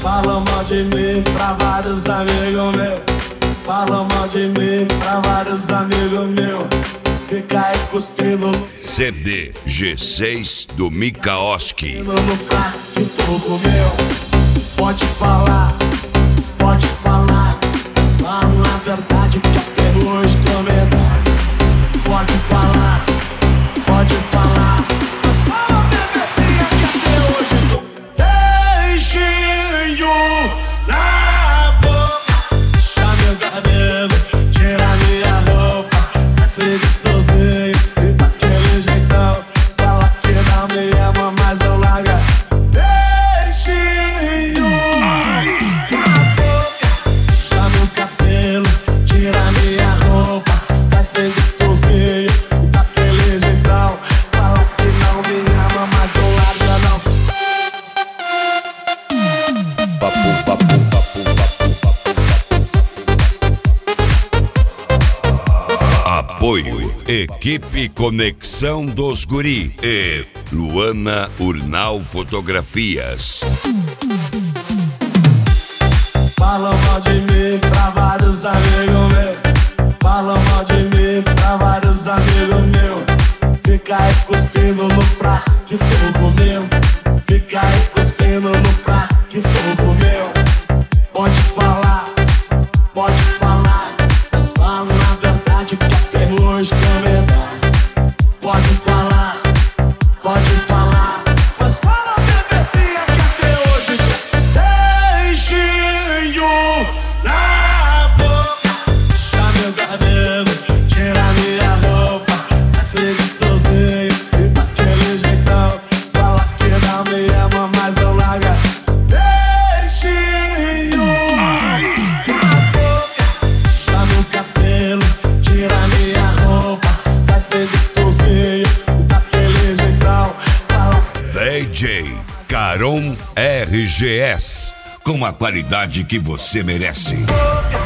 Fala mal de mim pra vários amigos meus. Fala mal de mim pra vários amigos meus. Fica aí cuspindo no CD G6 do Mikaoski. no prato que tu comeu. Pode falar, mas fala a verdade que até hoje tu é verdade. Pode falar, mas fala a bebecinha que até hoje tu beijinho na boca. Puxa meu cabelo, tira minha roupa. Se distorcer daquele jeitão. Fala que não me ama, mas não larga. Beijinho na boca. Puxa meu cabelo, tira minha roupa. Mas bem distorcer daquele jeitão. Fala que não me ama, mas não larga não. Apoio Equipe Conexão dos Guri e Luana Urnal Fotografias. Fala mal de mim pra vários amigos meus. Fala mal de mim pra vários amigos meus. Fica aí cuspindo no prato que tu comeu. Fica aí cuspindo no prato que tu comeu. Pode falar, mas fala a verdade que até hoje que é verdade. Pode falar, mas fala a bebecinha que até hoje que é beijinho na boca. Puxa meu cabelo, tira minha roupa. Se distorcer daquele jeitão. Fala que não me ama, mas não larga. Beijinho na boca. Puxa meu cabelo, tira minha roupa. Faz bem distorcer daquele jeitão. Fala DJ Caron RGS, com a qualidade que você merece. boca.